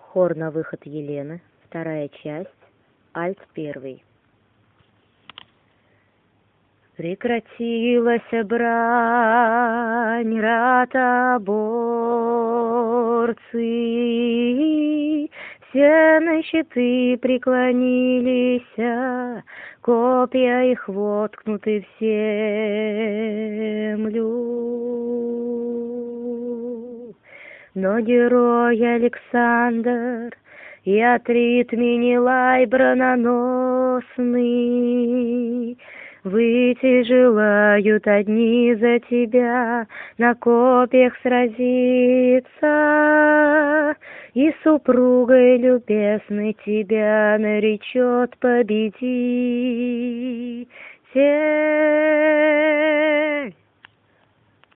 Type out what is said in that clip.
Хор на выход Елены, вторая часть, альт первый. Прекратилась брань, ротоборцы, все на щиты преклонились, копья их воткнуты в землю. Но герой Александр и Атрит Менелай брононосный выйти желают одни за тебя, на копьях сразиться, и супругой любезной тебя наречет победитель.